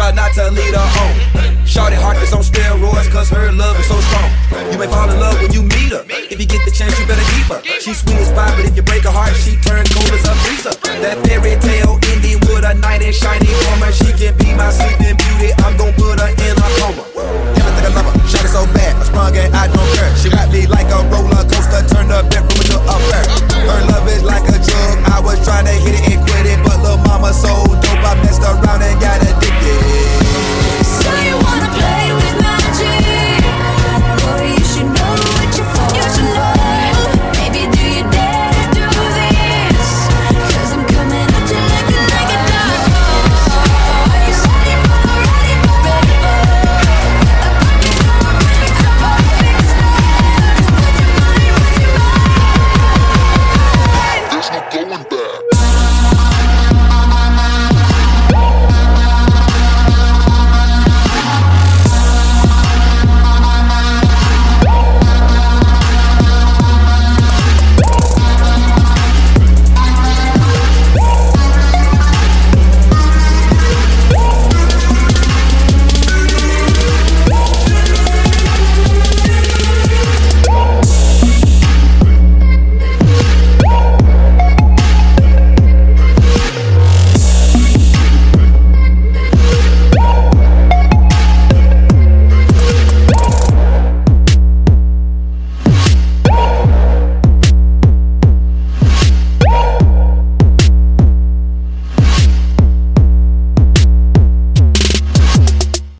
her not to lead her on. Shorty heart is on steroids, cause her love is so strong. You may fall in love when you meet her. If you get the chance, you better keep her. She's sweet as pie, but if you break her heart, she turns cold as a freezer. That fairy tale ending with a knight in shiny armor. She can be my sleeping beauty, I'm gon' put her in a coma. Never think I love her, shot it so bad, I sprung and I don't care. She got me like a roller coaster, turn the bedroom into a fair. Her love is like a drug, I was trying to hit it and quit it, but lil' mama so